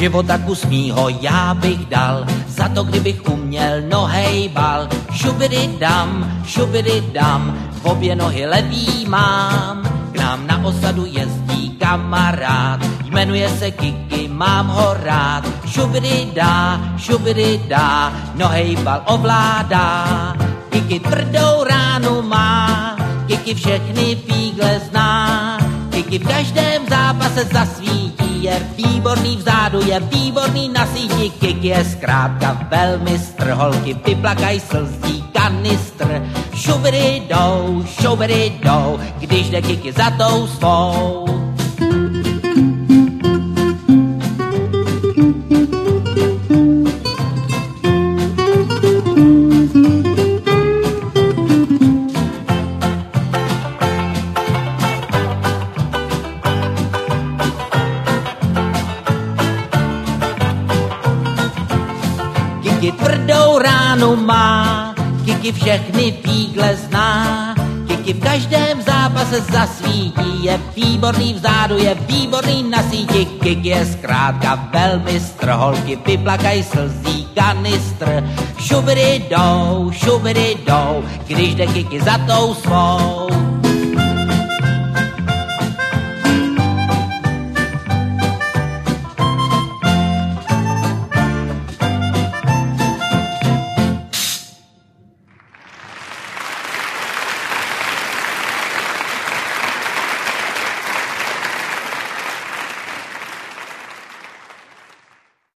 života kus mýho já bych dal, za to kdybych uměl nohejbal. Šubidy dam, v obě nohy levý mám, k nám na osadu jezdí kamarád, jmenuje se Kiki, mám ho rád. Šubidy dá, nohejbal ovládá, Kiki tvrdou ránu má, Kiki všechny fígle zná, Kiki v každém zápase zasvítí, je výborný vzadu, je výborný na síti, Kiki je zkrátka velmistr, holky vyplakaj slzí kanistr. Šubidy jdou, když jde Kiki za tou svou. Kiki tvrdou ránu má, Kiki všechny fígle zná, Kiki v každém zápase zasvítí, je výborný vzadu, je výborný na síti, Kiki je zkrátka velmistr, holky vyplakaj slzí kanistr. Šubidy jdou, když jde Kiki za tou svou.